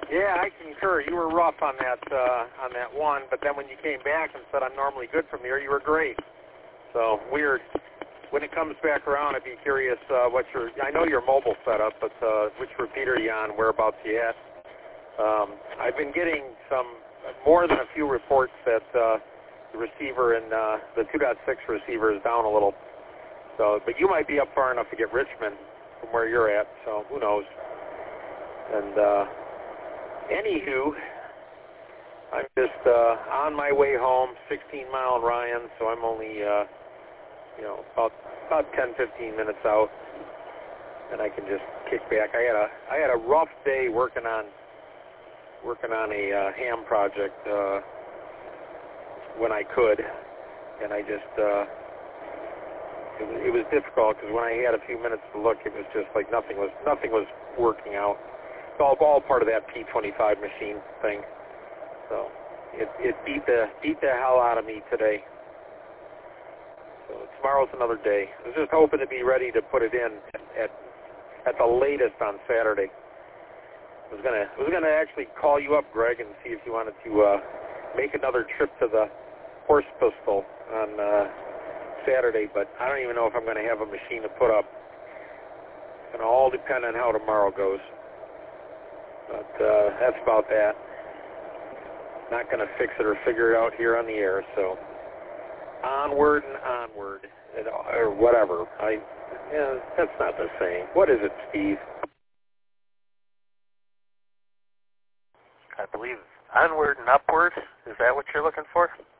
Yeah, I concur. You were rough on that one, but then when you came back and said I'm normally good from here, you were great. So weird. When it comes back around, I'd be curious I know your mobile setup, but which repeater are you on, whereabouts you at? I've been getting more than a few reports that the receiver and the 2.6 receiver is down a little. So, but you might be up far enough to get Richmond from where you're at, so who knows. And anywho, I'm just on my way home, 16-mile Ryan, so I'm only about 10, 15 minutes out, and I can just kick back. I had a rough day working on a ham project when I could, and I just it was difficult because when I had a few minutes to look, it was just like nothing was working out. It's all part of that P25 machine thing. So it beat the hell out of me today. So tomorrow's another day. I was just hoping to be ready to put it in at the latest on Saturday. I was gonna actually call you up, Greg, and see if you wanted to make another trip to the Horse Pistol on Saturday, but I don't even know if I'm going to have a machine to put up. It's going to all depend on how tomorrow goes. But that's about that. Not going to fix it or figure it out here on the air, so onward and onward, or whatever. That's not the same. What is it, Steve? I believe onward and upward. Is that what you're looking for?